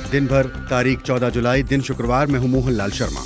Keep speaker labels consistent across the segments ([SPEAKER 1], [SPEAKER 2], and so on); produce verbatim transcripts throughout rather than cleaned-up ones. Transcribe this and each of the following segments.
[SPEAKER 1] दिन भर तारीख चौदह जुलाई, दिन शुक्रवार। मैं हूं मोहनलाल शर्मा।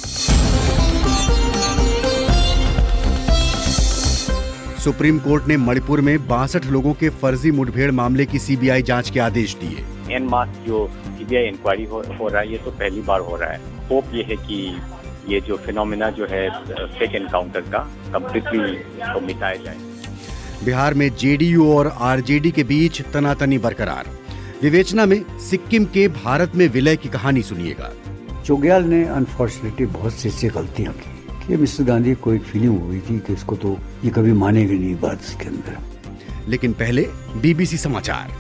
[SPEAKER 1] सुप्रीम कोर्ट ने मणिपुर में बासठ लोगों के फर्जी मुठभेड़ मामले की सीबीआई जांच के आदेश दिए।
[SPEAKER 2] एन मास जो सीबीआई इंक्वायरी हो, हो रहा है, ये तो पहली बार हो रहा है। होप ये है कि ये जो फिनोमेना जो है फेक एनकाउंटर का कंप्लीटली तो मिटाया जाए।
[SPEAKER 1] बिहार में जेडीयू और आरजेडी के बीच तनातनी बरकरार। विवेचना में सिक्किम के भारत में विलय की कहानी सुनिएगा।
[SPEAKER 3] चोग्याल ने अनफॉर्चुनेटली बहुत सी ऐसी गलतियां की कि मिस्टर गांधी को एक फीलिंग हुई थी कि इसको तो ये कभी मानेंगे नहीं बात इसके अंदर।
[SPEAKER 1] लेकिन पहले बीबीसी समाचार।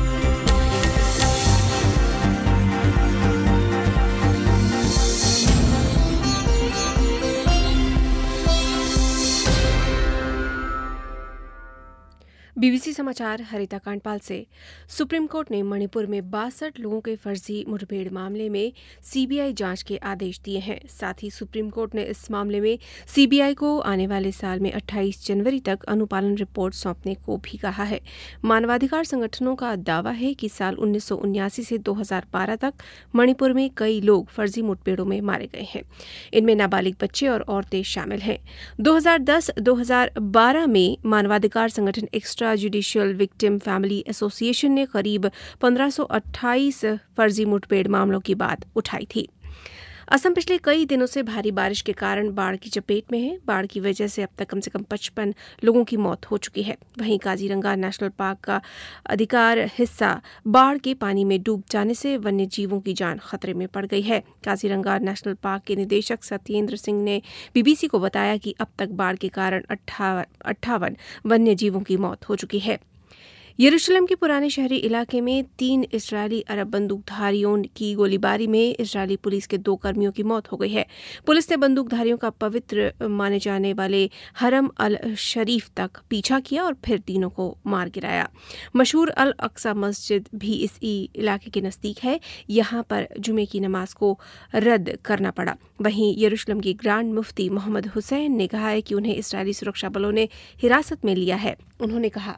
[SPEAKER 4] बीबीसी समाचार हरिता कांडपाल से। सुप्रीम कोर्ट ने मणिपुर में बासठ लोगों के फर्जी मुठभेड़ मामले में सीबीआई जांच के आदेश दिए हैं। साथ ही सुप्रीम कोर्ट ने इस मामले में सीबीआई को आने वाले साल में अट्ठाईस जनवरी तक अनुपालन रिपोर्ट सौंपने को भी कहा है। मानवाधिकार संगठनों का दावा है कि साल उन्नीस सौ उन्यासी से दो हजार बारह तक मणिपुर में कई लोग फर्जी मुठभेड़ों में मारे गए हैं। इनमें नाबालिग बच्चे और औरतें शामिल हैं। दो हजार दस दो हजार बारह में मानवाधिकार संगठन extra judicial victim family association ने करीब पंद्रह सौ अट्ठाईस फर्जी मुठभेड़ मामलों की बात उठाई थी। असम पिछले कई दिनों से भारी बारिश के कारण बाढ़ की चपेट में है। बाढ़ की वजह से अब तक कम से कम पचपन लोगों की मौत हो चुकी है। वहीं काजीरंगा नेशनल पार्क का अधिकार हिस्सा बाढ़ के पानी में डूब जाने से वन्य जीवों की जान खतरे में पड़ गई है। काजीरंगा नेशनल पार्क के निदेशक सत्येंद्र सिंह ने बीबीसी को बताया कि अब तक बाढ़ के कारण अट्ठावन वन्य जीवों की मौत हो चुकी है। यरूशलेम के पुराने शहरी इलाके में तीन इजरायली अरब बंदूकधारियों की गोलीबारी में इजरायली पुलिस के दो कर्मियों की मौत हो गई है। पुलिस ने बंदूकधारियों का पवित्र माने जाने वाले हरम अल शरीफ तक पीछा किया और फिर तीनों को मार गिराया। मशहूर अल अक्सा मस्जिद भी इस इलाके के नज़दीक है। यहाँ पर जुमे की नमाज को रद्द करना पड़ा। वहीं यरूशलेम की ग्रांड मुफ्ती मोहम्मद हुसैन ने कहा है कि उन्हें इजरायली सुरक्षा बलों ने हिरासत में लिया है। उन्होंने कहा,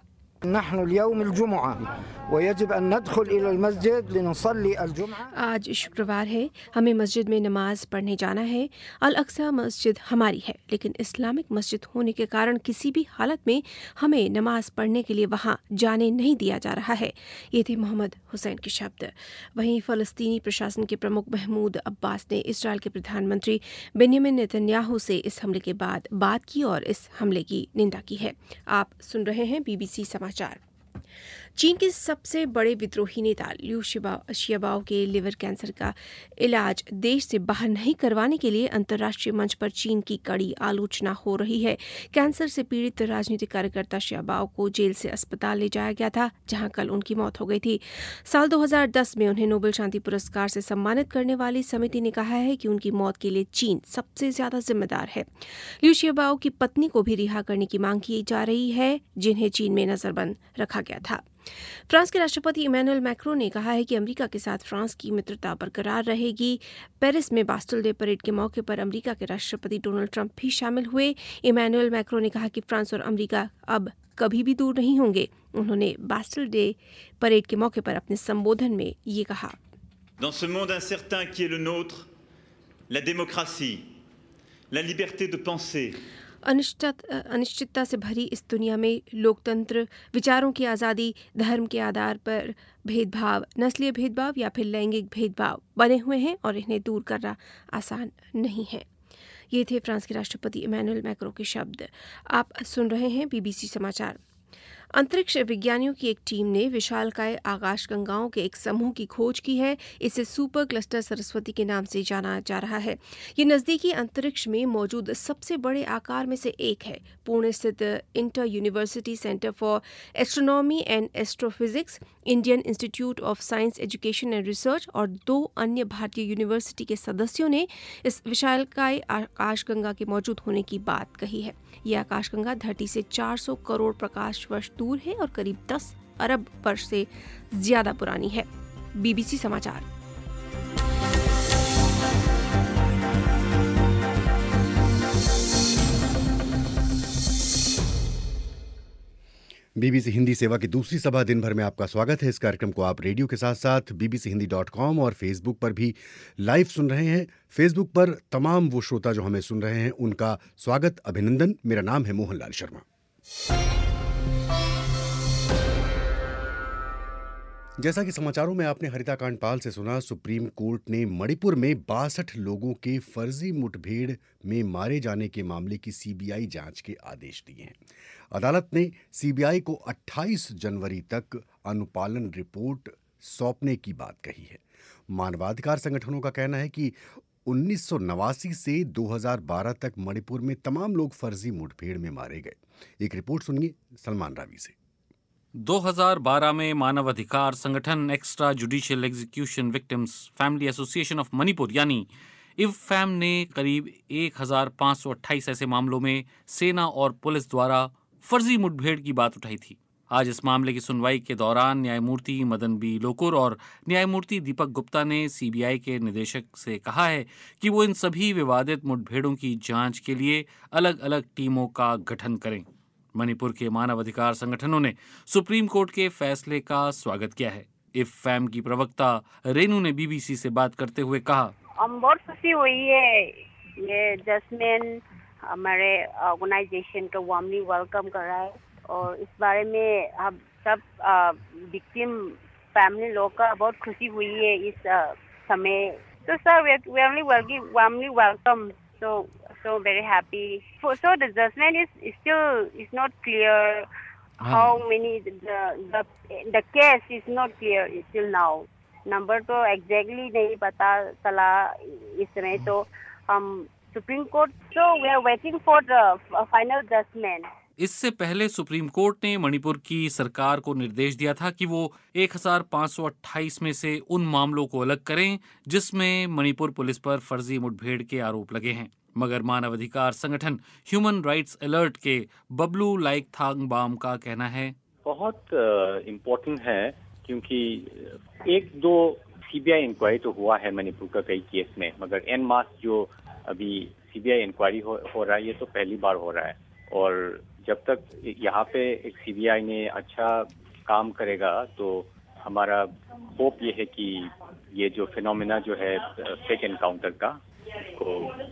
[SPEAKER 4] आज शुक्रवार है, हमें मस्जिद में नमाज पढ़ने जाना है। अल अक्सा मस्जिद हमारी है, लेकिन इस्लामिक मस्जिद होने के कारण किसी भी हालत में हमें नमाज पढ़ने के लिए वहां जाने नहीं दिया जा रहा है। ये थे मोहम्मद हुसैन के शब्द। वहीं फ़लस्तीनी प्रशासन के प्रमुख महमूद अब्बास ने इस्राएल के प्रधानमंत्री बेंयामिन नेतन्याहू से इस हमले के बाद बात की और इस हमले की निंदा की है। आप सुन रहे हैं बीबीसी समाचार। चीन के सबसे बड़े विद्रोही नेता लिू शियाबाओ के लिवर कैंसर का इलाज देश से बाहर नहीं करवाने के लिए अंतर्राष्ट्रीय मंच पर चीन की कड़ी आलोचना हो रही है। कैंसर से पीड़ित राजनीतिक कार्यकर्ता शियाबाओ को जेल से अस्पताल ले जाया गया था, जहां कल उनकी मौत हो गई थी। साल दो हजार दस में उन्हें नोबेल शांति पुरस्कार से सम्मानित करने वाली समिति ने कहा है कि उनकी मौत के लिए चीन सबसे ज्यादा जिम्मेदार है। लिू शियाबाओ की पत्नी को भी रिहा करने की मांग की जा रही है, जिन्हें चीन में नजरबंद रखा गया था। फ्रांस के राष्ट्रपति इमैनुअल मैक्रों ने कहा है कि अमेरिका के साथ फ्रांस की मित्रता बरकरार रहेगी। पेरिस में बास्टिल डे परेड के मौके पर अमेरिका के राष्ट्रपति डोनाल्ड ट्रंप भी शामिल हुए। इमैनुअल मैक्रों ने कहा कि फ्रांस और अमेरिका अब कभी भी दूर नहीं होंगे। उन्होंने बास्टिल डे परेड के मौके पर अपने संबोधन में ये कहा,
[SPEAKER 5] Dans ce monde incertain qui est le nôtre, la démocratie, la liberté de penser,
[SPEAKER 4] अनिश्चितता से भरी इस दुनिया में लोकतंत्र, विचारों की आज़ादी, धर्म के आधार पर भेदभाव, नस्लीय भेदभाव या फिर लैंगिक भेदभाव बने हुए हैं और इन्हें दूर करना आसान नहीं है। ये थे फ्रांस के राष्ट्रपति इमैनुअल मैक्रों के शब्द। आप सुन रहे हैं बीबीसी समाचार। अंतरिक्ष विज्ञानियों की एक टीम ने विशालकाय आकाशगंगाओं के एक समूह की खोज की है। इसे सुपर क्लस्टर सरस्वती के नाम से जाना जा रहा है। ये नज़दीकी अंतरिक्ष में मौजूद सबसे बड़े आकार में से एक है। पुणे स्थित inter university centre for astronomy and astrophysics, Indian institute of science education and research और दो अन्य भारतीय यूनिवर्सिटी के सदस्यों ने इस विशालकाय आकाशगंगा के मौजूद होने की बात कही है। यह आकाशगंगा धरती से चार सौ करोड़ प्रकाश वर्ष दूर है और करीब दस अरब वर्ष से ज्यादा पुरानी है। बीबीसी समाचार।
[SPEAKER 1] बीबीसी हिंदी सेवा की दूसरी सभा दिन भर में आपका स्वागत है। इस कार्यक्रम को आप रेडियो के साथ साथ बीबीसी हिंदी डॉट कॉम और फेसबुक पर भी लाइव सुन रहे हैं। फेसबुक पर तमाम वो श्रोता जो हमें सुन रहे हैं उनका स्वागत, अभिनंदन। मेरा नाम है मोहनलाल शर्मा। जैसा कि समाचारों में आपने हरिता कांडपाल से सुना, सुप्रीम कोर्ट ने मणिपुर में बासठ लोगों के फर्जी मुठभेड़ में मारे जाने के मामले की सीबीआई जांच के आदेश दिए हैं। अदालत ने सीबीआई को अट्ठाईस जनवरी तक अनुपालन रिपोर्ट सौंपने की बात कही है। मानवाधिकार संगठनों का कहना है कि उन्नीस सौ नवासी से दो हज़ार बारह तक मणिपुर में तमाम लोग फर्जी मुठभेड़ में मारे गए। एक रिपोर्ट सुनिए सलमान रावी से।
[SPEAKER 6] दो हज़ार बारह में मानवाधिकार संगठन extra judicial execution victims family association of Manipur यानी इवफैम ने करीब एक हज़ार पाँच सौ अट्ठाईस ऐसे मामलों में सेना और पुलिस द्वारा फर्जी मुठभेड़ की बात उठाई थी। आज इस मामले की सुनवाई के दौरान न्यायमूर्ति मदन बी लोकुर और न्यायमूर्ति दीपक गुप्ता ने सीबीआई के निदेशक से कहा है कि वो इन सभी विवादित मुठभेड़ों की जांच के लिए अलग अलग टीमों का गठन करें। मणिपुर के मानवाधिकार संगठनों ने सुप्रीम कोर्ट के फैसले का स्वागत किया है। इवफैम की प्रवक्ता रेनू ने बीबीसी से बात करते हुए कहा,
[SPEAKER 7] हम बहुत खुशी हुई है ये जजमेंट हमारे ऑर्गेनाइजेशन का वार्मली वेलकम कर रहा है और इस बारे में हम सब विक्टिम फैमिली लोग का बहुत खुशी हुई है इस uh, समय। तो sir we warmly welcome, so so very happy. So, so the judgment is, is still is not clear. How many the, the the case is not clear still now. Number तो exactly नहीं पता चला इस समय। तो हम supreme court so we are waiting for the final judgment.
[SPEAKER 6] इससे पहले सुप्रीम कोर्ट ने मणिपुर की सरकार को निर्देश दिया था कि वो एक हज़ार पाँच सौ अट्ठाईस में से उन मामलों को अलग करें जिसमें मणिपुर पुलिस पर फर्जी मुठभेड़ के आरोप लगे हैं। मगर मानवाधिकार संगठन ह्यूमन राइट्स अलर्ट के बबलू लाइक थांगबाम का कहना है,
[SPEAKER 2] बहुत इम्पोर्टेंट uh, है क्योंकि एक दो सीबीआई इंक्वायरी तो हुआ है मणिपुर का कई केस में, मगर एन मास जो अभी सीबीआई इंक्वायरी हो, हो रहा है ये तो पहली बार हो रहा है। और जब तक यहाँ पे एक सीबीआई ने अच्छा काम करेगा तो हमारा होप ये है कि ये जो फिनोमेना जो है फेक एनकाउंटर का को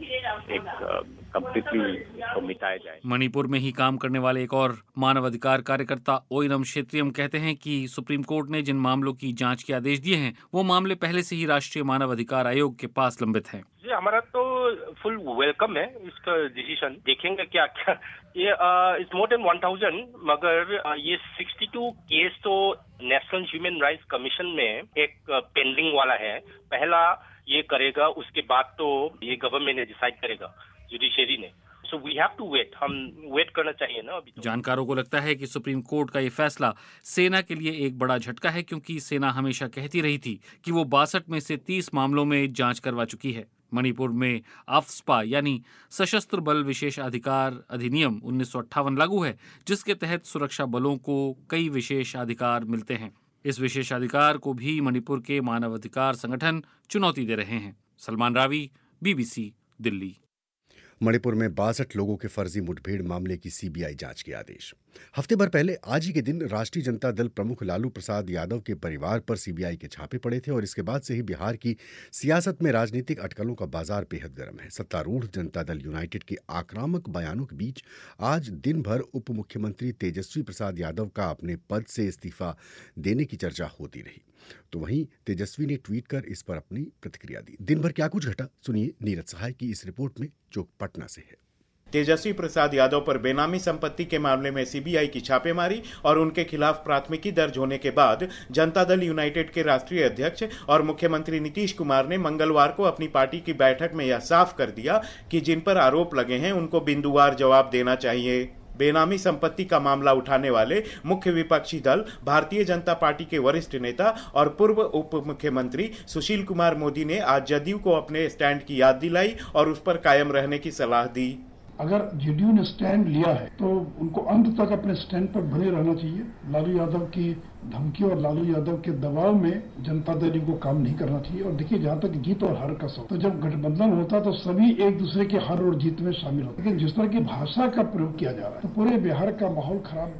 [SPEAKER 2] एक कंप्लीटली तो मिटाया जाए।
[SPEAKER 6] मणिपुर में ही काम करने वाले एक और मानवाधिकार कार्यकर्ता ओइनम क्षेत्रियम कहते हैं कि सुप्रीम कोर्ट ने जिन मामलों की जांच के आदेश दिए हैं वो मामले पहले से ही राष्ट्रीय मानवाधिकार आयोग के पास लंबित हैं।
[SPEAKER 8] जी हमारा तो फुल वेलकम है इसका डिसीजन। देखेंगे क्या क्या ये it's more than one thousand, मगर uh, ये सिक्सटी टू केस तो नेशनल ह्यूमन राइट्स कमीशन में एक पेंडिंग uh, वाला है। पहला ये करेगा, उसके बाद तो ये गवर्नमेंट ने डिसाइड करेगा, जुडिशरी ने। So we have to wait, हम वेट करना चाहिए ना अभी तो।
[SPEAKER 6] जानकारों को लगता है कि सुप्रीम कोर्ट का ये फैसला सेना के लिए एक बड़ा झटका है क्योंकि सेना हमेशा कहती रही थी कि वो बासठ में से तीस मामलों में जांच करवा चुकी है। मणिपुर में आफ्स्पा यानी सशस्त्र बल विशेष अधिकार अधिनियम उन्नीस सौ अट्ठावन लागू है जिसके तहत सुरक्षा बलों को कई विशेष अधिकार मिलते हैं। इस विशेषाधिकार को भी मणिपुर के मानवाधिकार संगठन चुनौती दे रहे हैं। सलमान रावी, बीबीसी, दिल्ली।
[SPEAKER 1] मणिपुर में बासठ लोगों के फर्जी मुठभेड़ मामले की सीबीआई जांच के आदेश। हफ्ते भर पहले आज ही के दिन राष्ट्रीय जनता दल प्रमुख लालू प्रसाद यादव के परिवार पर सीबीआई के छापे पड़े थे और इसके बाद से ही बिहार की सियासत में राजनीतिक अटकलों का बाजार बेहद गर्म है। सत्तारूढ़ जनता दल यूनाइटेड के आक्रामक बयानों के बीच आज दिन भर उप मुख्यमंत्री तेजस्वी प्रसाद यादव का अपने पद से इस्तीफा देने की चर्चा होती रही। तो वहीं तेजस्वी ने ट्वीट कर इस पर अपनी प्रतिक्रिया दी। दिन भर क्या कुछ घटा, सुनिए नीरज सहाय की इस रिपोर्ट में जो पटना से है।
[SPEAKER 9] तेजस्वी प्रसाद यादव पर बेनामी संपत्ति के मामले में सीबीआई की छापेमारी और उनके खिलाफ प्राथमिकी दर्ज होने के बाद जनता दल यूनाइटेड के राष्ट्रीय अध्यक्ष और मुख्यमंत्री नीतीश कुमार ने मंगलवार को अपनी पार्टी की बैठक में यह साफ कर दिया कि जिन पर आरोप लगे हैं उनको बिंदुवार जवाब देना चाहिए। बेनामी संपत्ति का मामला उठाने वाले मुख्य विपक्षी दल भारतीय जनता पार्टी के वरिष्ठ नेता और पूर्व उप मुख्यमंत्री सुशील कुमार मोदी ने आज जदयू को अपने स्टैंड की याद दिलाई और उस पर कायम रहने की सलाह दी।
[SPEAKER 10] अगर जेडीयू ने स्टैंड लिया है तो उनको अंत तक अपने स्टैंड पर बने रहना चाहिए। लालू यादव की धमकी और लालू यादव के दबाव में जनता दल को काम नहीं करना चाहिए। और देखिए, जहाँ तक जीत और हार का सवाल, तो जब गठबंधन होता तो सभी एक दूसरे के हार और जीत में शामिल होते, लेकिन जिस तरह की भाषा का प्रयोग किया जा रहा है तो पूरे बिहार का माहौल खराब है।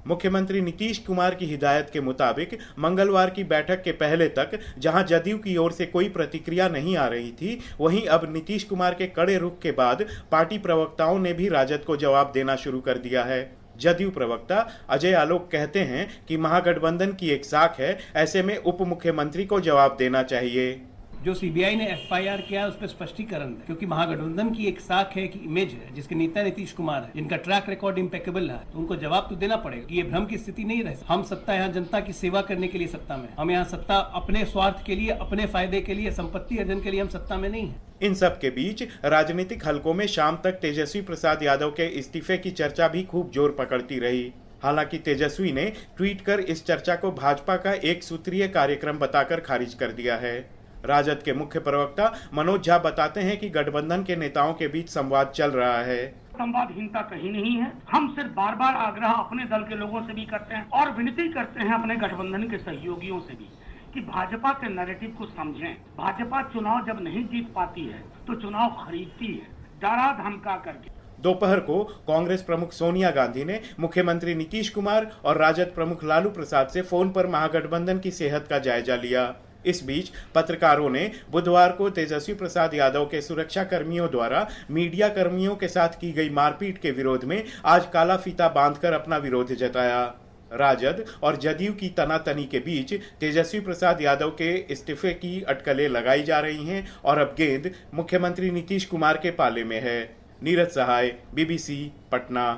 [SPEAKER 9] मुख्यमंत्री नीतीश कुमार की हिदायत के मुताबिक मंगलवार की बैठक के पहले तक जहां जदयू की ओर से कोई प्रतिक्रिया नहीं आ रही थी, वहीं अब नीतीश कुमार के कड़े रुख के बाद पार्टी प्रवक्ताओं ने भी राजद को जवाब देना शुरू कर दिया है। जदयू प्रवक्ता अजय आलोक कहते हैं कि महागठबंधन की एक साख है, ऐसे में उप मुख्यमंत्री को जवाब देना चाहिए।
[SPEAKER 11] जो सीबीआई ने एफआईआर किया है उस पर स्पष्टीकरण है, क्योंकि महागठबंधन की एक साख है कि इमेज है, जिसके नेता नीतीश कुमार है, जिनका ट्रैक रिकॉर्ड इम्पेकेबल है, तो उनको जवाब तो देना पड़ेगा कि ये भ्रम की स्थिति नहीं रहे। हम सत्ता यहाँ जनता की सेवा करने के लिए सत्ता में, हम यहाँ सत्ता अपने स्वार्थ के लिए, अपने फायदे के लिए, संपत्ति अर्जन के लिए हम सत्ता में नहीं है।
[SPEAKER 9] इन सब के बीच राजनीतिक हलकों में शाम तक तेजस्वी प्रसाद यादव के इस्तीफे की चर्चा भी खूब जोर पकड़ती रही। हालांकि तेजस्वी ने ट्वीट कर इस चर्चा को भाजपा का एक सूत्रीय कार्यक्रम बताकर खारिज कर दिया है। राजद के मुख्य प्रवक्ता मनोज झा बताते हैं कि गठबंधन के नेताओं के बीच संवाद चल रहा है।
[SPEAKER 12] संवादहीनता कहीं नहीं है। हम सिर्फ बार बार आग्रह अपने दल के लोगों से भी करते हैं और विनती करते हैं अपने गठबंधन के सहयोगियों से भी कि भाजपा के नैरेटिव को समझें। भाजपा चुनाव जब नहीं जीत पाती है तो चुनाव खरीदती है, डरा धमका करके।
[SPEAKER 9] दोपहर को कांग्रेस प्रमुख सोनिया गांधी ने मुख्यमंत्री नीतीश कुमार और राजद प्रमुख लालू प्रसाद से फोन पर महागठबंधन की सेहत का जायजा लिया। इस बीच पत्रकारों ने बुधवार को तेजस्वी प्रसाद यादव के सुरक्षा कर्मियों द्वारा मीडिया कर्मियों के साथ की गई मारपीट के विरोध में आज काला फीता बांधकर अपना विरोध जताया। राजद और जदयू की तनातनी के बीच तेजस्वी प्रसाद यादव के इस्तीफे की अटकलें लगाई जा रही हैं और अब गेंद मुख्यमंत्री नीतीश कुमार के पाले में है। नीरज सहाय, बीबीसी, पटना।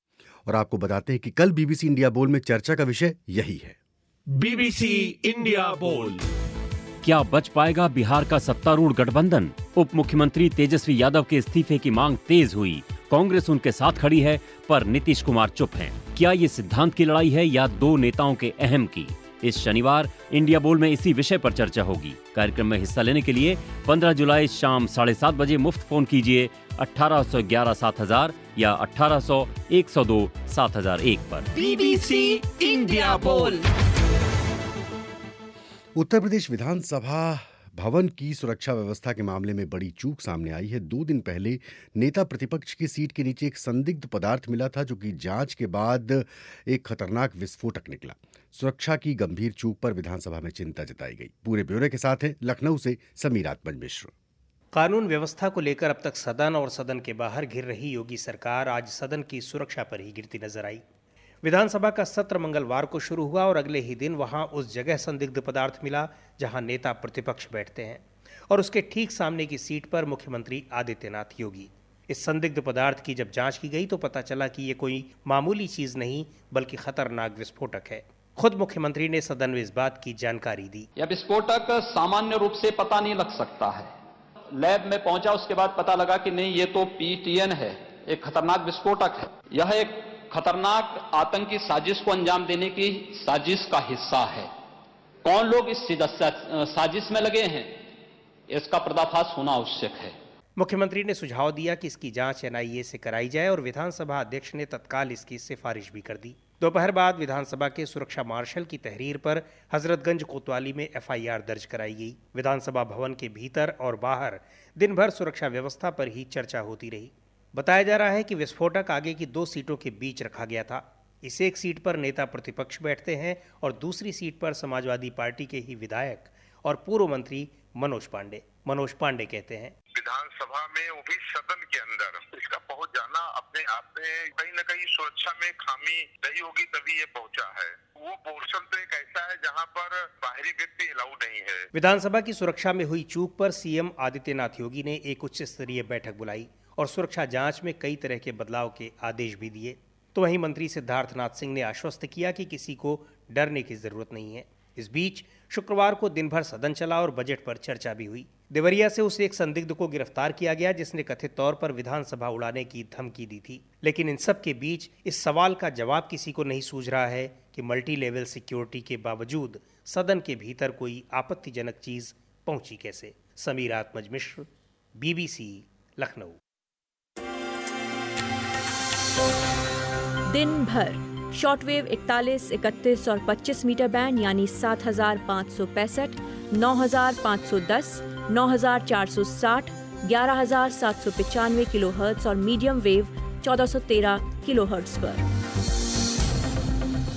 [SPEAKER 1] और आपको बताते हैं कि कल बीबीसी इंडिया बोल में चर्चा का विषय यही है।
[SPEAKER 13] बीबीसी इंडिया बोल।
[SPEAKER 14] क्या बच पाएगा बिहार का सत्तारूढ़ गठबंधन? उप मुख्यमंत्री तेजस्वी यादव के इस्तीफे की मांग तेज हुई। कांग्रेस उनके साथ खड़ी है, पर नीतीश कुमार चुप हैं। क्या ये सिद्धांत की लड़ाई है या दो नेताओं के अहम की? इस शनिवार इंडिया बोल में इसी विषय पर चर्चा होगी। कार्यक्रम में हिस्सा लेने के लिए पंद्रह जुलाई शाम साढ़े सात बजे मुफ्त फोन कीजिए अठारह सौ ग्यारह सात हजार या अठारह सौ एक सौ दो सात हजार एक पर।
[SPEAKER 13] बीबीसी इंडिया बोल।
[SPEAKER 1] उत्तर प्रदेश विधानसभा भवन की सुरक्षा व्यवस्था के मामले में बड़ी चूक सामने आई है। दो दिन पहले नेता प्रतिपक्ष की सीट के नीचे एक संदिग्ध पदार्थ मिला था, जो कि जांच के बाद एक खतरनाक विस्फोटक निकला। सुरक्षा की गंभीर चूक पर विधानसभा में चिंता जताई गई। पूरे ब्यौरे के साथ हैं लखनऊ से समीर आत्मज मिश्र।
[SPEAKER 15] कानून व्यवस्था को लेकर अब तक सदन और सदन के बाहर घिर रही योगी सरकार आज सदन की सुरक्षा पर ही गिरती नजर आई। विधानसभा का सत्र मंगलवार को शुरू हुआ और अगले ही दिन वहां उस जगह संदिग्ध पदार्थ मिला जहां नेता प्रतिपक्ष बैठते हैं और उसके ठीक सामने की सीट पर मुख्यमंत्री आदित्यनाथ योगी। इस संदिग्ध पदार्थ की जब जांच की गई तो पता चला कि ये कोई मामूली चीज नहीं बल्कि खतरनाक विस्फोटक है। खुद मुख्यमंत्री ने सदन में इस बात की जानकारी दी।
[SPEAKER 16] यह विस्फोटक सामान्य रूप से पता नहीं लग सकता है। लैब में पहुंचा, उसके बाद पता लगा कि नहीं, ये तो पीटीएन है, एक खतरनाक विस्फोटक है। यह एक खतरनाक आतंकी साजिश को अंजाम देने की साजिश का हिस्सा है। कौन लोग इस साजिश में लगे हैं, इसका पर्दाफाश होना आवश्यक है।
[SPEAKER 15] मुख्यमंत्री ने सुझाव दिया कि इसकी जांच एनआईए से कराई जाए और विधानसभा अध्यक्ष ने तत्काल इसकी सिफारिश भी कर दी। दोपहर बाद विधानसभा के सुरक्षा मार्शल की तहरीर पर हजरतगंज कोतवाली में एफआईआर दर्ज कराई गई। विधानसभा भवन के भीतर और बाहर दिन भर सुरक्षा व्यवस्था पर ही चर्चा होती रही। बताया जा रहा है कि विस्फोटक आगे की दो सीटों के बीच रखा गया था। इस एक सीट पर नेता प्रतिपक्ष बैठते हैं और दूसरी सीट पर समाजवादी पार्टी के ही विधायक और पूर्व मंत्री मनोज पांडे। मनोज पांडे कहते हैं,
[SPEAKER 17] विधानसभा में वो भी सदन के अंदर इसका पहुंच जाना अपने आप में कहीं न कहीं सुरक्षा में खामी रही होगी, तभी ये पहुंचा है। वो पोर्शन तो एक ऐसा है जहां पर बाहरी व्यक्ति अलाउड नहीं है।
[SPEAKER 15] विधानसभा की सुरक्षा में हुई चूक पर सीएम आदित्यनाथ योगी ने एक उच्च स्तरीय बैठक बुलाई और सुरक्षा जांच में कई तरह के बदलाव के आदेश भी दिए। तो वहीं मंत्री सिद्धार्थनाथ सिंह ने आश्वस्त किया कि किसी को डरने की जरूरत नहीं है। इस बीच शुक्रवार को दिन भर सदन चला और बजट पर चर्चा भी हुई। देवरिया से उस एक संदिग्ध को गिरफ्तार किया गया जिसने कथित तौर पर विधानसभा उड़ाने की धमकी दी थी। लेकिन इन सब के बीच इस सवाल का जवाब किसी को नहीं सूझ रहा है कि मल्टी लेवल सिक्योरिटी के बावजूद सदन के भीतर कोई आपत्तिजनक चीज पहुंची कैसे। समीर आत्मज मिश्र, बीबीसी, लखनऊ।
[SPEAKER 18] दिन भर शॉर्टवेव इकतालीस, इकतीस और पच्चीस मीटर बैंड यानी सात हजार पाँच सौ पैंसठ, नौ हजार पाँच सौ दस, नौ हजार चार सौ साठ, ग्यारह हजार सात सौ पचानवे किलोहर्ट्ज और मीडियम वेव चौदह सौ तेरह किलोहर्ट्ज पर।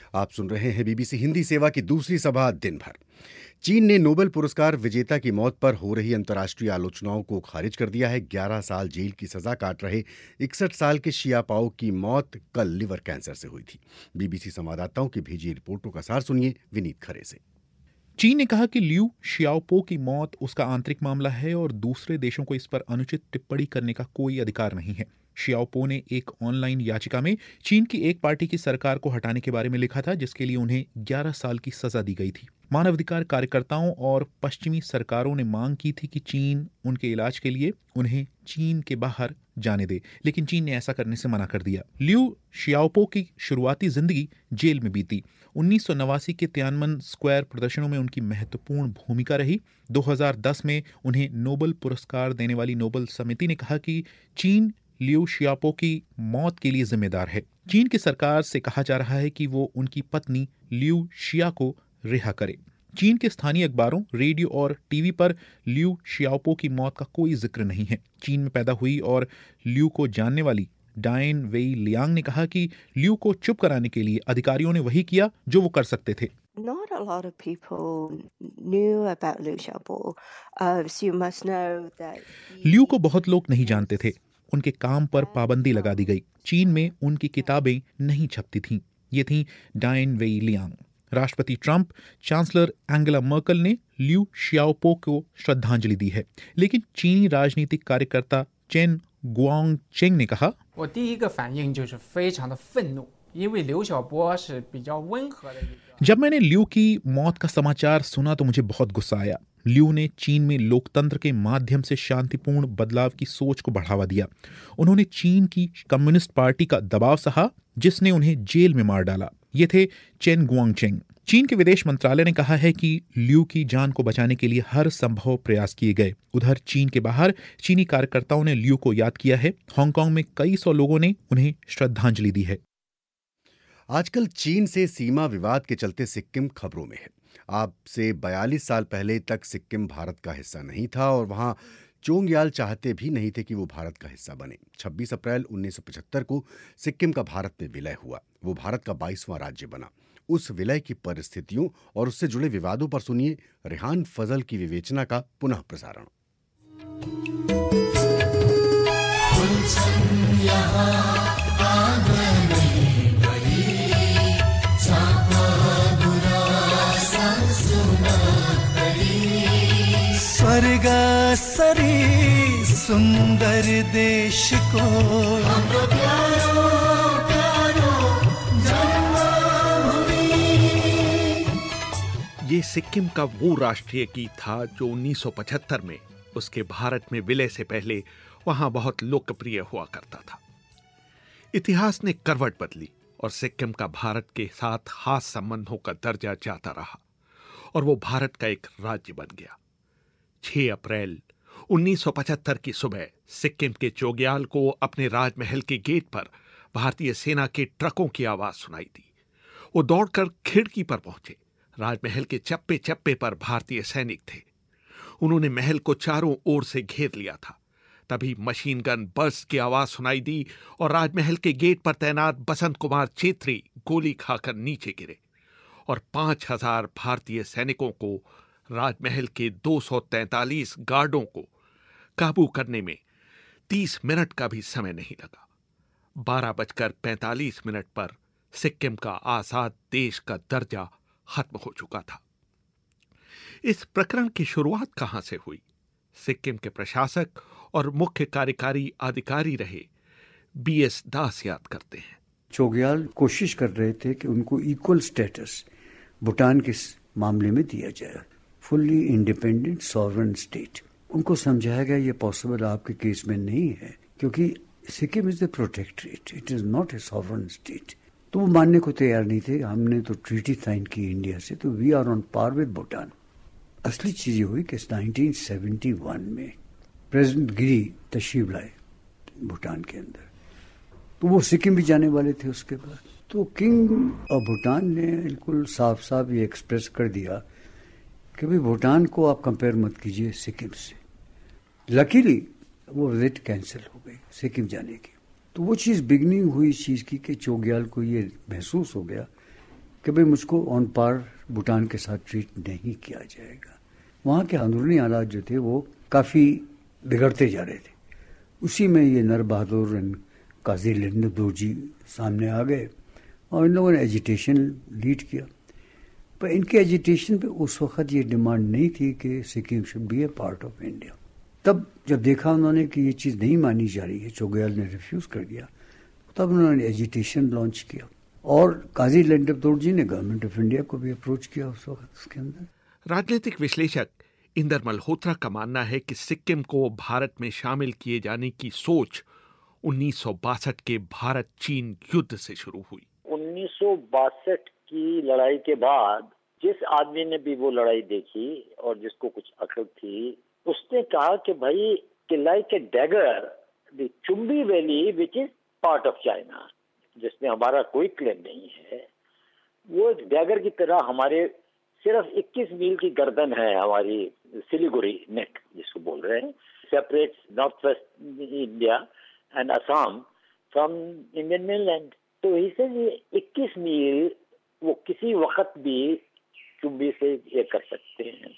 [SPEAKER 1] आप सुन रहे हैं बीबीसी हिंदी सेवा की दूसरी सभा दिन भर। चीन ने नोबेल पुरस्कार विजेता की मौत पर हो रही अंतर्राष्ट्रीय आलोचनाओं को खारिज कर दिया है। ग्यारह साल जेल की सजा काट रहे इकसठ साल के शियापाओ की मौत कल लिवर कैंसर से हुई थी। बीबीसी संवाददाताओं की भेजी रिपोर्टों का सार सुनिए विनीत खरे से।
[SPEAKER 19] चीन ने कहा कि लियू शियाओपो की मौत उसका आंतरिक मामला है और दूसरे देशों को इस पर अनुचित टिप्पणी करने का कोई अधिकार नहीं है। शियाओपो ने एक ऑनलाइन याचिका में चीन की एक पार्टी की सरकार को हटाने के बारे में लिखा था, जिसके लिए उन्हें ग्यारह साल की सजा दी गई थी। मानवाधिकार कार्यकर्ताओं और पश्चिमी सरकारों ने मांग की थी कि चीन उनके इलाज के लिए उन्हें चीन के बाहर जाने दे, लेकिन चीन ने ऐसा करने से मना कर दिया। लियू शियाओपो की शुरुआती जिंदगी जेल में बीती। उन्नीस सौ नवासी के तियानमन स्क्वायर प्रदर्शनों में उनकी महत्वपूर्ण भूमिका रही। दो हज़ार दस में उन्हें नोबेल पुरस्कार देने वाली नोबेल समिति ने कहा कि चीन लियू शियाओपो की मौत के लिए जिम्मेदार है। चीन की सरकार से कहा जा रहा है कि वो उनकी पत्नी लियू शिया को रिहा करे। चीन के स्थानीय अखबारों, रेडियो और टीवी पर लियू शियाओपो की मौत का कोई जिक्र नहीं है। चीन में पैदा हुई और लियू को जानने वाली डायन वेई लियांग ने कहा कि लियू को चुप कराने के लिए अधिकारियों ने वही किया जो वो कर सकते थे।
[SPEAKER 20] Not a lot of people knew about Liu Xiaobo. Uh, so you must know that
[SPEAKER 19] Liu को बहुत लोग नहीं जानते थे। उनके काम पर पाबंदी लगा दी गई। चीन में उनकी किताबें नहीं छपती थीं। ये थीं डायन वेई लियांग। राष्ट्रपति ट्रंप, चांसलर एंगेला मर्कल ने लियू शियाओपो को श्रद्धांजलि दी है, लेकिन चीनी राजनीतिक कार्यकर्ता चेन गुआंग चेंग ने कहा, जब मैंने लियू की मौत का समाचार सुना तो मुझे बहुत गुस्सा आया। लियू ने चीन में लोकतंत्र के माध्यम से शांतिपूर्ण बदलाव की सोच को बढ़ावा दिया। उन्होंने चीन की कम्युनिस्ट पार्टी का दबाव सहा, जिसने उन्हें जेल में मार डाला। ये थे चेन गुआंगचेंग। चीन के विदेश मंत्रालय ने कहा है कि लियू की जान को बचाने के लिए हर संभव प्रयास किए गए। उधर चीन के बाहर चीनी कार्यकर्ताओं ने लियू को याद किया है। हांगकांग में कई सौ लोगों ने उन्हें श्रद्धांजलि दी है।
[SPEAKER 1] आजकल चीन से सीमा विवाद के चलते सिक्किम खबरों में है। आज से बयालीस साल पहले तक सिक्किम भारत का हिस्सा नहीं था और वहां चोंगयाल चाहते भी नहीं थे कि वो भारत का हिस्सा बने। छब्बीस अप्रैल उन्नीस सौ पचहत्तर को सिक्किम का भारत में विलय हुआ। वो भारत का बाईसवां राज्य बना। उस विलय की परिस्थितियों और उससे जुड़े विवादों पर सुनिए रेहान फजल की विवेचना का पुनः प्रसारण।
[SPEAKER 21] स्वर्ग सरी सुंदर देश को हमको प्यारो प्यारो जन्मभूमि।
[SPEAKER 13] ये सिक्किम का वो राष्ट्रीय गीत था जो उन्नीस सौ पचहत्तर में उसके भारत में विलय से पहले वहां बहुत लोकप्रिय हुआ करता था। इतिहास ने करवट बदली और सिक्किम का भारत के साथ खास संबंधों का दर्जा जाता रहा और वो भारत का एक राज्य बन गया। छह अप्रैल उन्नीस सौ पचहत्तर की सुबह सिक्किम के चोग्याल को अपने राजमहल के गेट पर भारतीय सेना के ट्रकों की आवाज सुनाई दी। वो दौड़कर खिड़की पर पहुंचे। राजमहल के चप्पे चप्पे पर भारतीय सैनिक थे। उन्होंने महल को चारों ओर से घेर लिया था। तभी मशीन गन बर्स्ट की आवाज सुनाई दी और राजमहल के गेट पर तैनात बसंत कुमार छेत्री गोली खाकर नीचे गिरे और पांच हजार भारतीय सैनिकों को राजमहल के दो सौ तैंतालीस गार्डों को काबू करने में तीस मिनट का भी समय नहीं लगा। बारह बजकर पैंतालीस मिनट पर सिक्किम का आजाद देश का दर्जा खत्म हो चुका था। इस प्रकरण की शुरुआत कहां से हुई? सिक्किम के प्रशासक और मुख्य कार्यकारी अधिकारी रहे बी एस दास याद करते हैं।
[SPEAKER 3] चोग्याल कोशिश कर रहे थे कि उनको इक्वल स्टेटस भूटान के मामले में दिया जाए, फुल्ली इंडिपेंडेंट सॉवरेन स्टेट। उनको समझाया गया ये पॉसिबल आपके केस में नहीं है, क्योंकि Sikkim is the protectorate, it is not a sovereign state. तो वो मानने को तैयार नहीं थे। हमने तो ट्रीटी साइन की इंडिया से, तो we are on par with Bhutan. असली चीज ये हुई कि नाइनटीन सेवेंटी वन में प्रेसिडेंट गिरी तशरीफ लाए भूटान के अंदर, तो वो सिक्किम भी जाने वाले थे उसके बाद। तो किंग ऑफ भूटान ने बिल्कुल साफ साफ ये एक्सप्रेस कर दिया कि भाई भूटान को आप कंपेयर मत कीजिए सिक्किम से। लकीली वो विजिट कैंसिल हो गई सिक्किम जाने की। तो वो चीज़ बिगनिंग हुई इस चीज़ की कि चोग्याल को ये महसूस हो गया कि भाई मुझको ऑन पार भूटान के साथ ट्रीट नहीं किया जाएगा। वहाँ के अंदरूनी हालात जो थे वो काफ़ी बिगड़ते जा रहे थे। उसी में ये नर बहादुर एंड काजी लिंडो दोरजी सामने आ गए और इन लोगों ने एजिटेशन लीड किया। पर इनके एजिटेशन पे उस वक्त ये डिमांड नहीं थी कि Sikkim should be a part of India. तब जब देखा उन्होंने कि ये चीज़ नहीं मानी जा रही है, चोगयाल ने रिफ्यूज़ कर दिया, तब उन्होंने एजिटेशन लॉन्च किया और काजी लिंडो दोरजी ने गवर्नमेंट ऑफ इंडिया को भी अप्रोच किया उस वक्त उसके अंदर।
[SPEAKER 13] राजनीतिक विश्लेषक इंदर मल्होत्रा का मानना है कि सिक्किम को भारत में शामिल किए जाने की सोच उन्नीस सौ बासठ के भारत चीन युद्ध से शुरू हुई।
[SPEAKER 5] उन्नीस सौ बासठ की लड़ाई के बाद जिस आदमी ने भी वो लड़ाई देखी और जिसको कुछ अकल थी, उसने कहा कि भाई कि like a dagger the Chumbi valley which is part of China, जिसमें हमारा कोई क्लेम नहीं है, वो एक डैगर की तरह हमारे सिर्फ इक्कीस मील की गर्दन है हमारी सिलीगुड़ी नेक जिसको बोल रहे हैं, separate north west India and Assam from Indian mainland. तो इसे ये इक्कीस मील वो किसी वक्त भी चुम्बी से ये कर सकते हैं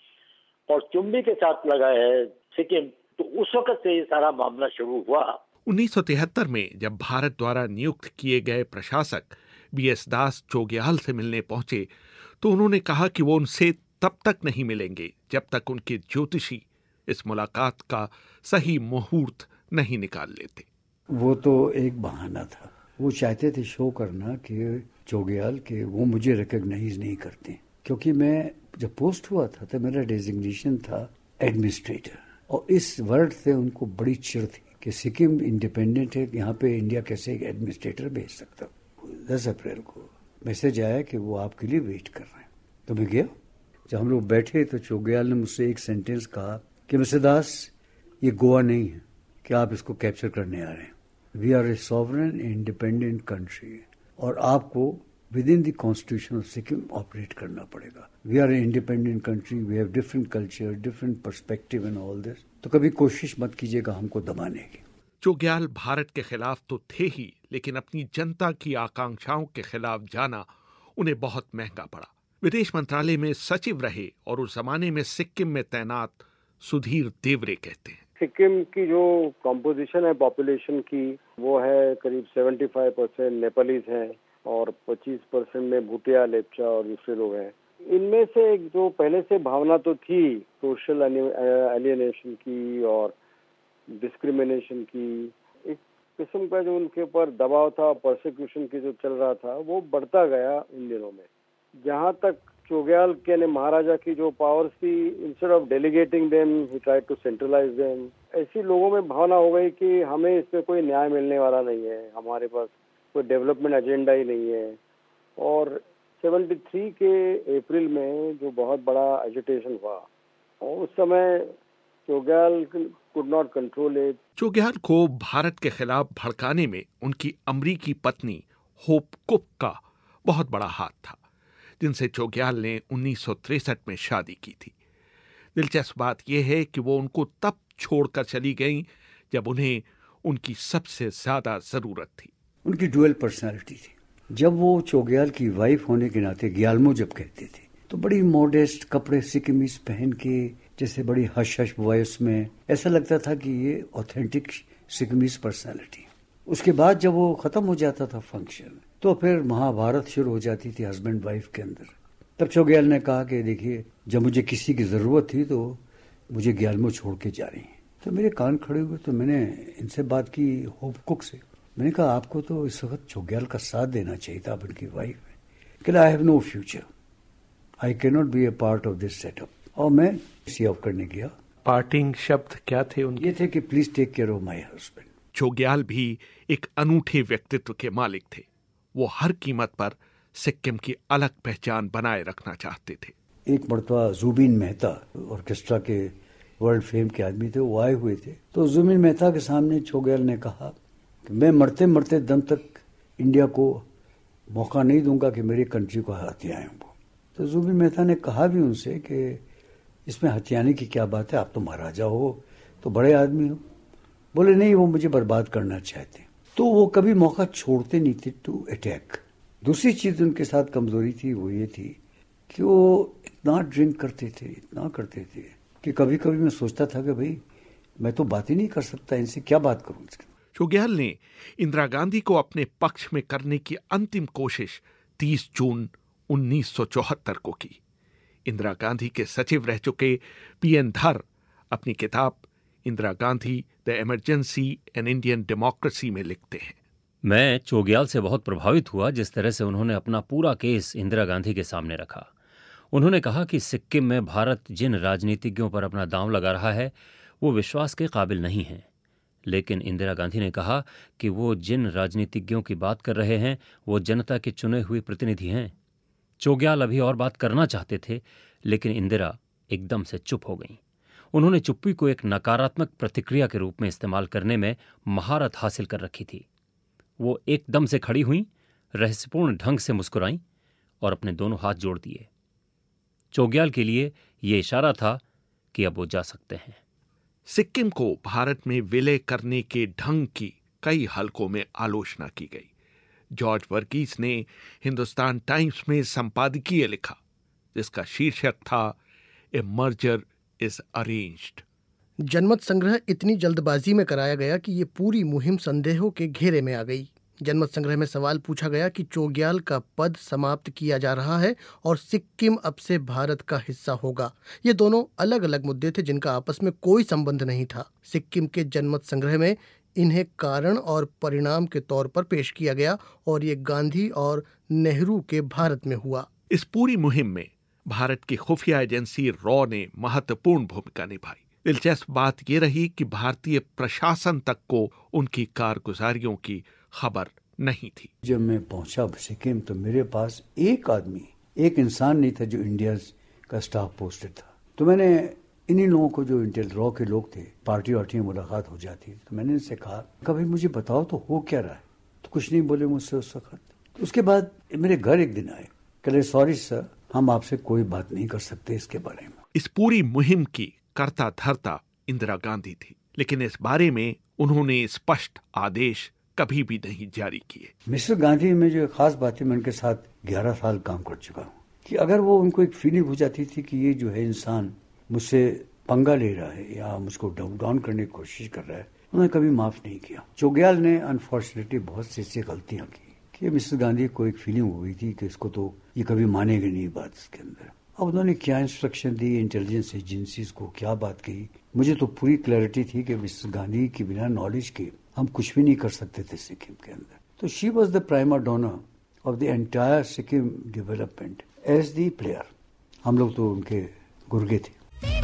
[SPEAKER 5] और चुम्बी के साथ लगा है सिक्किम। तो उस वक्त से ये सारा मामला शुरू हुआ।
[SPEAKER 13] उन्नीस सौ तिहत्तर में जब भारत द्वारा नियुक्त किए गए प्रशासक बी एस दास चोग्याल से मिलने पहुंचे तो उन्होंने कहा कि वो उनसे तब तक नहीं मिलेंगे जब तक उनके ज्योतिषी इस मुलाकात का सही मुहूर्त नहीं निकाल लेते।
[SPEAKER 3] वो तो एक बहाना था। वो चाहते थे शो करना कि चोग्याल के वो मुझे रिकॉग्नाइज नहीं करते, क्योंकि मैं जब पोस्ट हुआ था तो मेरा डेजिग्नेशन था एडमिनिस्ट्रेटर और इस वर्ड से उनको बड़ी चिढ़ थी कि सिक्किम इंडिपेंडेंट है, यहाँ पे इंडिया कैसे एक एडमिनिस्ट्रेटर भेज सकता। दस अप्रैल को मैसेज आया कि वो आपके लिए वेट कर रहे हैं। तो मैं गया। जब हम लोग बैठे तो चोग्याल ने मुझसे एक सेंटेंस कहा कि मिस्टर दास, ये गोवा नहीं है कि आप इसको कैप्चर करने आ रहे हैं। We are a sovereign independent country और आपको within the constitution of Sikkim operate करना पड़ेगा। We are a independent country, we have different culture, different perspective and all this. तो कभी कोशिश मत कीजिएगा हमको दबाने की।
[SPEAKER 13] चोग्याल भारत के खिलाफ तो थे ही, लेकिन अपनी जनता की आकांक्षाओं के खिलाफ जाना उन्हें बहुत महंगा पड़ा। विदेश मंत्रालय में सचिव रहे और उस जमाने में सिक्किम में तैनात सुधीर देवरे कहते हैं,
[SPEAKER 22] सिक्किम की जो कॉम्पोजिशन है पॉपुलेशन की, वो है करीब पचहत्तर परसेंट नेपालीज हैं और पच्चीस परसेंट में भूटिया, लेप्चा और दूसरे लोग हैं। इनमें से एक जो पहले से भावना तो थी सोशल एलियनेशन की और डिस्क्रिमिनेशन की, एक किस्म का जो उनके ऊपर दबाव था, प्रोसिक्यूशन की जो चल रहा था, वो बढ़ता गया इन दिनों में। जहाँ तक चोग्याल के ने महाराजा की जो पावर्स थी, instead of delegating them he tried to centralise them. ऐसी लोगों में भावना हो गई कि हमें इसमें कोई न्याय मिलने वाला नहीं है, हमारे पास कोई डेवलपमेंट एजेंडा ही नहीं है। और तिहत्तर के अप्रैल में जो बहुत बड़ा एजिटेशन हुआ और उस समय Chogyal could not control it.
[SPEAKER 13] Chogyal को भारत के खिलाफ भड़काने में उनकी अमरीकी पत्नी होप कुक का बहुत बड़ा हाथ था, जिनसे चोग्याल ने उन्नीस सौ तिरसठ में शादी की थी। दिलचस्प बात यह है कि वो उनको तब छोड़कर चली गईं जब उन्हें उनकी सबसे ज्यादा जरूरत थी।
[SPEAKER 3] उनकी डुअल पर्सनालिटी थी। जब वो चोग्याल की वाइफ होने के नाते ग्यालमो जब कहते थे तो बड़ी मॉडेस्ट कपड़े सिक्किमीज पहन के, जैसे बड़ी हश हश वॉइस में, ऐसा लगता था कि ये ऑथेंटिक सिक्किमीज पर्सनालिटी। उसके बाद जब वो खत्म हो जाता था फंक्शन, तो फिर महाभारत शुरू हो जाती थी हस्बैंड वाइफ के अंदर। तब चोग्याल ने कहा कि देखिए, जब मुझे किसी की जरूरत थी तो मुझे ग्यालमो छोड़ के जा रही हैं। तो मेरे कान खड़े हुए, तो मैंने इनसे बात की होप कुक से। मैंने कहा आपको तो इस वक्त चोग्याल का साथ देना चाहिए था, आप उनकी वाइफ है। कहला I have no future, I can not be a part of this setup. और मैं सी ऑफ करने गया।
[SPEAKER 13] पार्टिंग शब्द क्या थे उनके?
[SPEAKER 3] ये थे कि please take care of my husband.
[SPEAKER 13] Chogyal भी एक अनूठे व्यक्तित्व के मालिक थे। वो हर कीमत पर सिक्किम की अलग पहचान बनाए रखना चाहते थे।
[SPEAKER 3] एक मरतबा जुबिन मेहता ऑर्केस्ट्रा के वर्ल्ड फेम के आदमी थे, वो आए हुए थे। तो जुबिन मेहता के सामने चोग्याल ने कहा कि मैं मरते मरते दम तक इंडिया को मौका नहीं दूंगा कि मेरी कंट्री को हथियाएं वो। तो जुबिन मेहता ने कहा भी उनसे कि इसमें हथियाने की क्या बात है, आप तो महाराजा हो, तो बड़े आदमी हो। बोले नहीं, वो मुझे बर्बाद करना चाहते। तो वो कभी मौका छोड़ते नहीं थे टू अटैक दूसरी चीज उनके साथ कमजोरी थी वो ये थी कि वो इतना ड्रिंक करते थे, इतना करते थे कि कभी कभी मैं सोचता था कि भाई मैं तो बात ही नहीं कर सकता, इनसे क्या बात करूं।
[SPEAKER 13] चौग्याल ने इंदिरा गांधी को अपने पक्ष में करने की अंतिम कोशिश तीस जून उन्नीस सौ चौहत्तर को की। इंदिरा गांधी के सचिव रह चुके पी एन धर अपनी किताब Indira Gandhi the emergency and Indian democracy में लिखते हैं,
[SPEAKER 14] मैं चौग्याल से बहुत प्रभावित हुआ जिस तरह से उन्होंने अपना पूरा केस इंदिरा गांधी के सामने रखा। उन्होंने कहा कि सिक्किम में भारत जिन राजनीतिज्ञों पर अपना दांव लगा रहा है वो विश्वास के काबिल नहीं हैं, लेकिन इंदिरा गांधी ने कहा कि वो जिन राजनीतिज्ञों की बात कर रहे हैं वो जनता के चुने हुए प्रतिनिधि हैं। चौग्याल अभी और बात करना चाहते थे, लेकिन इंदिरा एकदम से चुप हो गईं। उन्होंने चुप्पी को एक नकारात्मक प्रतिक्रिया के रूप में इस्तेमाल करने में महारत हासिल कर रखी थी। वो एकदम से खड़ी हुईं, रहस्यपूर्ण ढंग से मुस्कुराईं और अपने दोनों हाथ जोड़ दिए। चौग्याल के लिए ये इशारा था कि अब वो जा सकते हैं।
[SPEAKER 13] सिक्किम को भारत में विलय करने के ढंग की कई हलकों में आलोचना की गई। जॉर्ज वर्गीस ने हिंदुस्तान टाइम्स में संपादकीय लिखा जिसका शीर्षक था ए मर्जर इज अरेंज्ड।
[SPEAKER 4] जनमत संग्रह इतनी जल्दबाजी में कराया गया कि ये पूरी मुहिम संदेहों के घेरे में आ गई। जनमत संग्रह में सवाल पूछा गया कि चौग्याल का पद समाप्त किया जा रहा है और सिक्किम अब से भारत का हिस्सा होगा। ये दोनों अलग अलग मुद्दे थे जिनका आपस में कोई संबंध नहीं था। सिक्किम के जनमत संग्रह में इन्हें कारण और परिणाम के तौर पर पेश किया गया और ये गांधी और नेहरू के भारत में हुआ।
[SPEAKER 13] इस पूरी मुहिम में भारत की खुफिया एजेंसी रॉ ने महत्वपूर्ण भूमिका निभाई। दिलचस्प बात यह रही कि भारतीय प्रशासन तक को उनकी कारगुजारियों की खबर नहीं थी।
[SPEAKER 3] जब मैं पहुंचा सिक्किम तो मेरे पास एक आदमी, एक इंसान नहीं था जो इंडिया का स्टाफ पोस्टेड था। तो मैंने इन्हीं लोगों को, जो इंटेल रॉ के लोग थे, पार्टी वार्टी में मुलाकात हो जाती, तो मैंने इनसे कहा कभी मुझे बताओ तो हो क्या रहा है। तो कुछ नहीं बोले मुझसे उस वक्त। तो उसके बाद मेरे घर एक दिन आए, कहे सॉरी सर, हम आपसे कोई बात नहीं कर सकते इसके बारे में।
[SPEAKER 13] इस पूरी मुहिम की कर्ता धर्ता इंदिरा गांधी थी, लेकिन इस बारे में उन्होंने स्पष्ट आदेश कभी भी नहीं जारी किए।
[SPEAKER 3] मिस्टर गांधी में जो खास बात है, मैं उनके साथ ग्यारह साल काम कर चुका हूँ, कि अगर वो उनको एक फीलिंग हो जाती थी कि ये जो है इंसान मुझसे पंगा ले रहा है या मुझको डाउन डाउन करने की कोशिश कर रहा है, उन्होंने कभी माफ नहीं किया। चौग्याल ने अनफॉर्चुनेटली बहुत सी ऐसी गलतियां की कि मिस्टर गांधी को एक फीलिंग हो गई थी कि इसको तो ये कभी मानेगा नहीं बात इसके अंदर। अब उन्होंने क्या इंस्ट्रक्शन दी इंटेलिजेंस एजेंसीज को, क्या बात कही, मुझे तो पूरी क्लैरिटी थी कि मिस्टर गांधी के बिना नॉलेज के हम कुछ भी नहीं कर सकते थे सिक्किम के अंदर। तो she was the prima donna of the entire Sikkim development as the player. हम लोग तो उनके गुर्गे थे।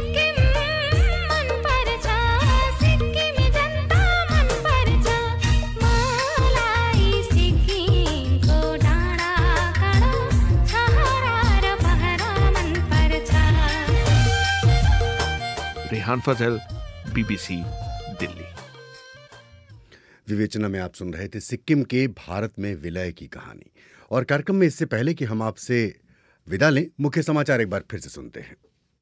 [SPEAKER 13] रेहान फजल, बीबीसी दिल्ली।
[SPEAKER 1] विवेचना में आप सुन रहे थे सिक्किम के भारत में विलय की कहानी। और कार्यक्रम में इससे पहले कि हम आपसे विदा लें, मुख्य समाचार एक बार फिर से सुनते हैं।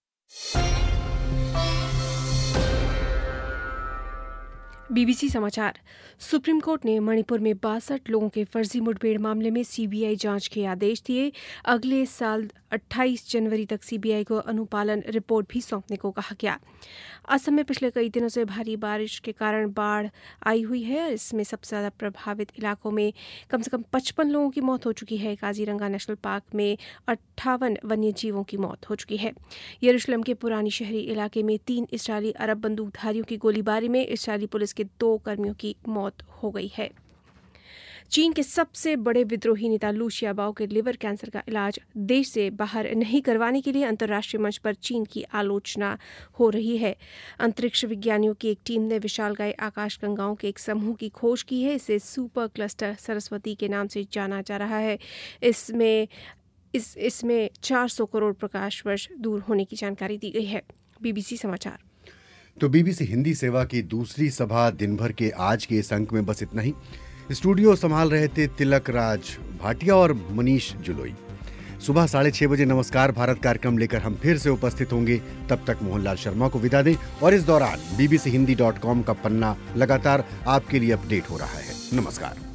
[SPEAKER 7] बीबीसी समाचार। सुप्रीम कोर्ट ने मणिपुर में बासठ लोगों के फर्जी मुठभेड़ मामले में सीबीआई जांच के आदेश दिए। अगले साल अट्ठाईस जनवरी तक सीबीआई को अनुपालन रिपोर्ट भी सौंपने को कहा गया। असम में पिछले कई दिनों से भारी बारिश के कारण बाढ़ आई हुई है। इसमें सबसे ज़्यादा प्रभावित इलाकों में कम से कम पचपन लोगों की मौत हो चुकी है। काजीरंगा नेशनल पार्क में अट्ठावन वन्य जीवों की मौत हो चुकी है। यरूशलेम के पुरानी शहरी इलाके में तीन इस्राएली अरब बंदूकधारियों की गोलीबारी में इस्राएली पुलिस के दो कर्मियों की मौत हो गई है। चीन के सबसे बड़े विद्रोही नेता लू शियाबाओ के लिवर कैंसर का इलाज देश से बाहर नहीं करवाने के लिए अंतर्राष्ट्रीय मंच पर चीन की आलोचना हो रही है। अंतरिक्ष विज्ञानियों की एक टीम ने विशालकाय आकाशगंगाओं के एक समूह की खोज की है। इसे सुपर क्लस्टर सरस्वती के नाम से जाना जा रहा है। इसमें इस इसमें चार सौ करोड़ प्रकाश वर्ष दूर होने की जानकारी दी गई है। बीबीसी समाचार।
[SPEAKER 1] तो बीबीसी हिंदी सेवा की दूसरी सभा दिन भर के आज के इस अंक में बस इतना ही। स्टूडियो संभाल रहे थे तिलक राज भाटिया और मनीष जुलोई। सुबह साढ़े छह बजे नमस्कार भारत कार्यक्रम लेकर हम फिर से उपस्थित होंगे। तब तक मोहनलाल शर्मा को विदा दें और इस दौरान बीबीसी हिंदी डॉट कॉम का पन्ना लगातार आपके लिए अपडेट हो रहा है। नमस्कार।